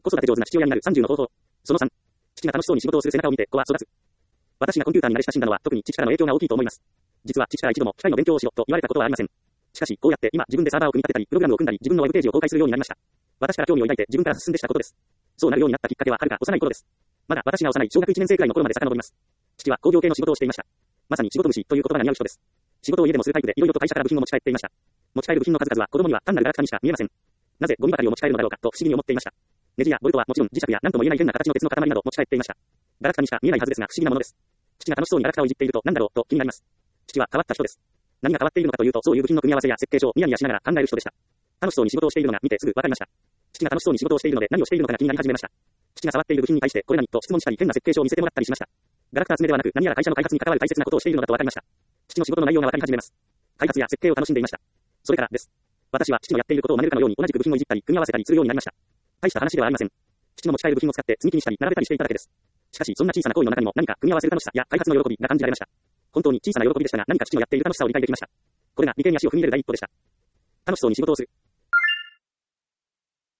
子育て上手な父親になる30の方法。その3。父が楽しそうに仕事をする背中を見て子は育つ。私がコンピューターに慣れ親しんだのは特に父からの影響が大きいと思います。実は父から一度も機械の勉強をしろと言われたことはありません。しかし、こうやって今自分でサーバーを組み立てたり、プログラムを組んだり、自分のウェブページを公開するようになりました。私から興味を抱いて自分から進んでしたことです。そうなるようになったきっかけははるか幼い頃です。まだ私が幼い小学1年生くらいの頃まで遡ります。父は工業系の仕事をしていました。まさに仕事虫という言葉が似合う人です。仕事を家でもするタイプでいろいろと会社から部品を持ち帰っていました。持ち帰る部品の数々は子供には単なるガラクタにしか見えません。なぜゴミばかりを持ち帰るのだろうかと不思議に思っていました。ネジやボルトはもちろん磁石や何とも言えない変な形の鉄の塊など持ち帰っていました。ガラクタにしか見えないはずですが不思議なものです。父が楽しそうにガラクタをいじっていると何だろうと気になります。父は変わった人です。何が変わっているのかというと、そういう部品の組み合わせや設計書をニヤニヤしながら考える人でした。楽しそうに仕事をしているのが見てすぐわかりました。父が楽しそうに仕事をしているので何をしているのかが気になり始めました。父が触っている部品に対してこれ何と質問したり変な設計書を見せてもらったりしました。ガラクタ集めではなく何やら会社の開発に関わる大切なことをしているのだとわかりました。父の仕事の内容がわかり始めます。開発や設計を楽しんでいました。それからです。私は父のやっていることを真似るかのように同じく部品をいじったり組み合わせたりするようになりました。大した話ではありません。父の持ち帰る部品を使って積み木にしたり並べたりしていただけです。しかしそんな小さな行為の中にも何か組み合わせる楽しさや開発の喜びが感じられました。本当に小さな喜びでしたが何か父のやっている楽しさを理解できました。これが理系に足を踏み入れる第一歩でした。楽しそうに仕事をする。